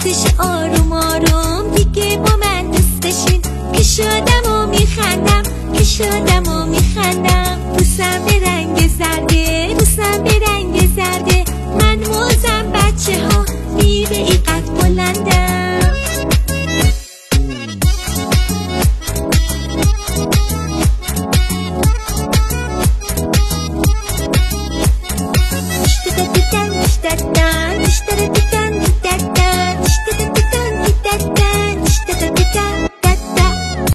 وقتش آروم آروم دیگه با من دوست بشین. که شدم و میخندم، که شدم و میخندم، دوستم